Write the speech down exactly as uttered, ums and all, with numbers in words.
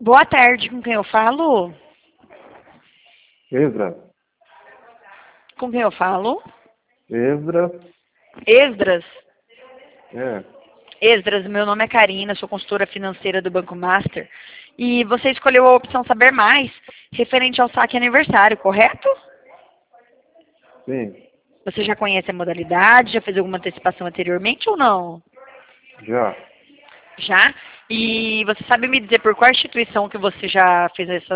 Boa tarde, com quem eu falo? Ezra. Com quem eu falo? Ezra. Esdras. É. Esdras, meu nome é Karina, sou consultora financeira do Banco Master. E você escolheu a opção Saber Mais, referente ao saque aniversário, correto? Sim. Você já conhece a modalidade, já fez alguma antecipação anteriormente ou não? Já. Já? E você sabe me dizer por qual instituição que você já fez essa